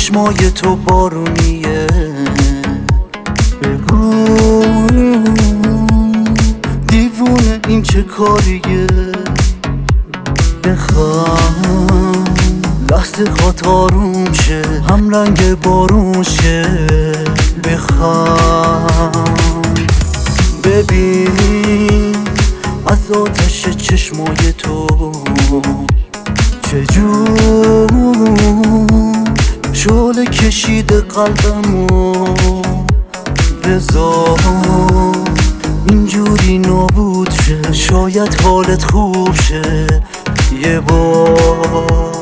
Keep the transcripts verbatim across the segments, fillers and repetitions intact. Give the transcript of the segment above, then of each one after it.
چشمای تو بارونیه. بگو دیوونه این چه کاریه؟ بخوام لحظه خواد آروم شه، هم رنگ بارون شه. بخوام ببین از آتش چشمای تو چجور شعله کشیده قلبمو. بذار اینجوری نابود شه، شاید حالت خوب شه یه بار.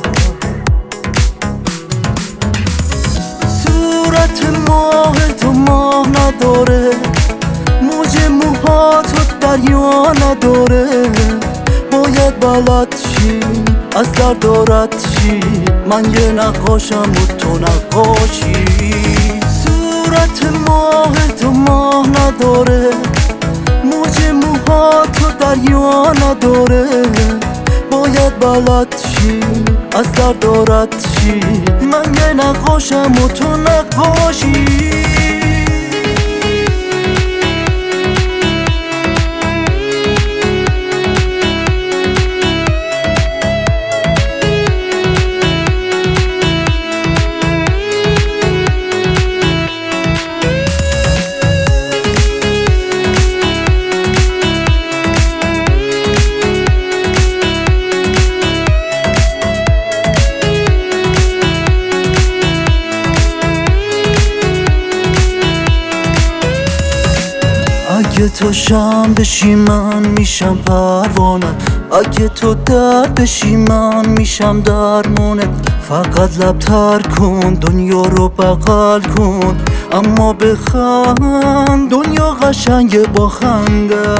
صورت ماه تو ماه نداره، موج موهاتو دریا نداره. باید بلد چی از دردارت چی، من یه نقاشم و تو نقاشی. صورت ماه تو ماه نداره، موج موهاتو دریا نداره. باید بلد چی از دردارت چی، من یه نقاشم و تو نقاشی. اگه تو شم بشی من میشم پروانه، اگه تو در بشی من میشم درمونه. فقط لب تر کن دنیا رو بغل کن، اما بخند دنیا قشنگه با خنده.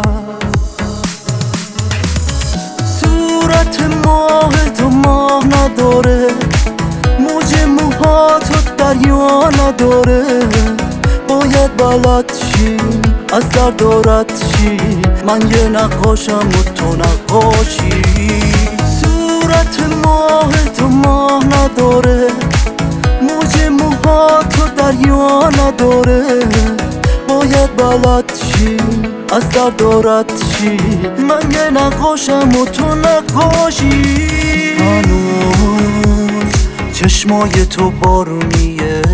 صورت ماه تو ماه نداره، موج موهاتو دریا نداره. باید بلد چی از دردارت چی، من یه نقاشم و تو نقاشی. صورت ماه تو ماه نداره، موج موهاتو دریا نداره. باید بلد چی از دردارت چی، من یه نقاشم و تو نقاشی. هنوز چشمای تو بارونیه.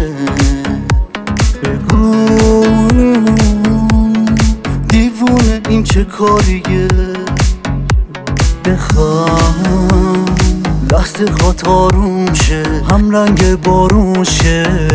بگو دیوونه این چه کاریه؟ بخوام لحظه خواد آروم شه، هم رنگ بارون شه.